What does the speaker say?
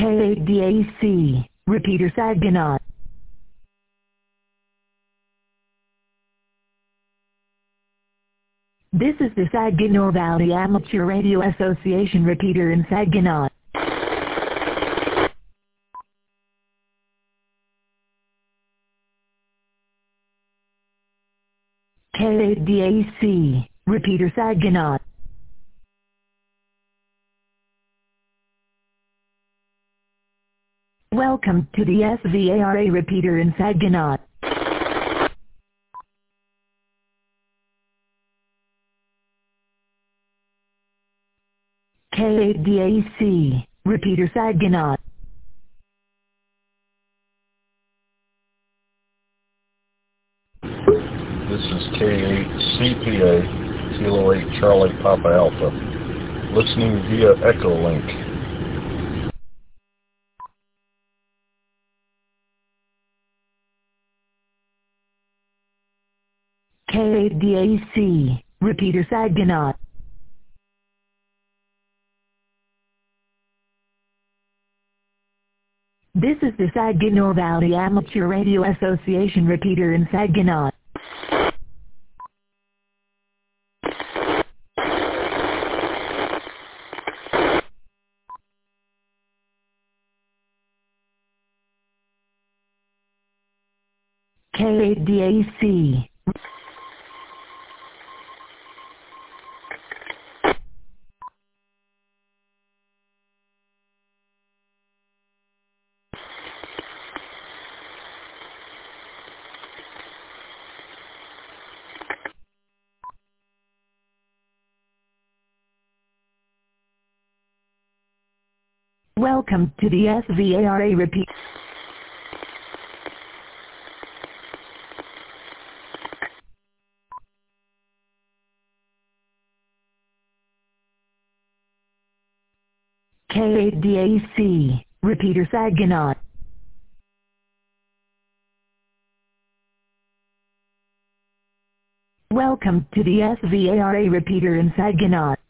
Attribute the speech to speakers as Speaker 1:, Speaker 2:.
Speaker 1: KADAC, repeater Saginaw. This is the Saginaw Valley Amateur Radio Association repeater in Saginaw. KADAC, repeater Saginaw. Welcome to the SVARA repeater in Saginaw. KADAC, repeater Saginaw.
Speaker 2: This is K8CPA, Kilo 8 Charlie Papa Alpha, listening via Echolink.
Speaker 1: KADAC, repeater Saginaw. This is the Saginaw Valley Amateur Radio Association repeater in Saginaw. KADAC. Welcome to the SVARA repeat. KADAC, repeater Saginaw. Welcome to the SVARA repeater in Saginaw.